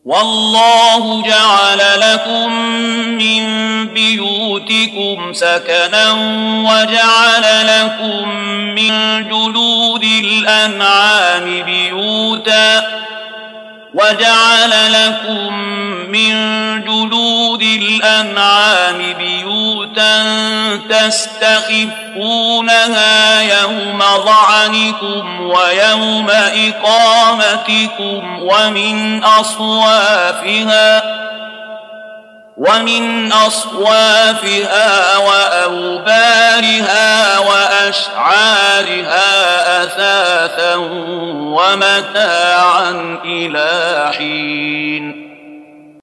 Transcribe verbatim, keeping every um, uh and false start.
والله جعل لكم من بيوتكم سكنا وجعل لكم من جلود الأنعام بيوتا وجعل لكم من جلود الأنعام بيوتا تستخفونها يوم ظعنكم ويوم إقامتكم ومن أصوافها ومن أصوافها وأوبارها وأشعارها أثاثا ومتاعا إلى حين